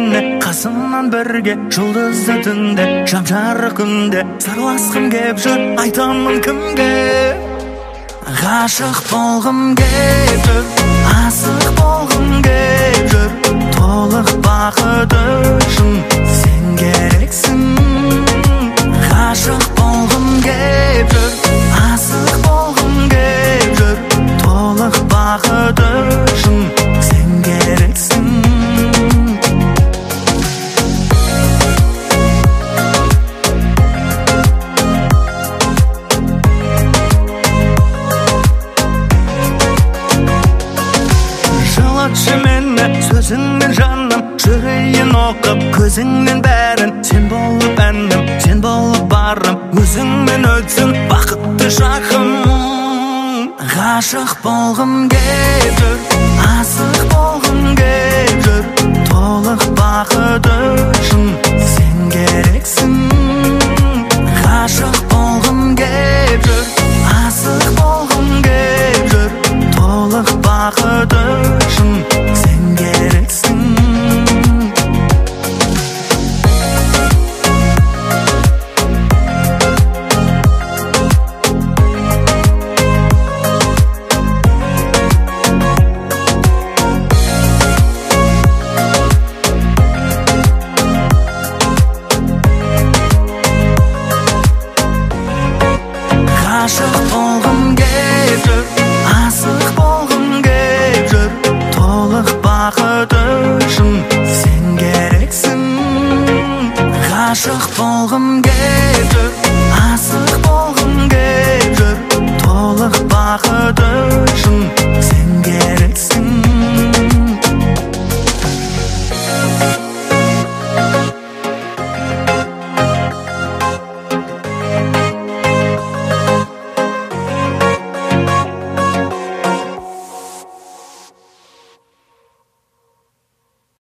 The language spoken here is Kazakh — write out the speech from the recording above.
мені қасымнан бірге жұлдызды түнде жап-жарық күнде сырласқым кеп жүр айтамын кімге ғашық болғым кеп жүр асық болғым кеп жүр толық бақыт үшін сен керексің ғашық болғым кеп жүр асық болғым кеп жүр толық бақыт үшін сен керексің жылатшы мені сөзіңмен жаным жүрейін оқып көзіңнен бәрін сен болып әнім сен болып барым өзіңмен өтсін бақытты шағым ғашық болғым кеп жүр асық болғым кеп жүр толық бақыт үшін сен керексің ғашық болғым кеп жүр асық болғым кеп жүр толық бақыт үшін сен керексің ғашық болғым кеп жүр асық болғым кеп жүр толық бақыт үшін сен керексің ғашық болғым кеп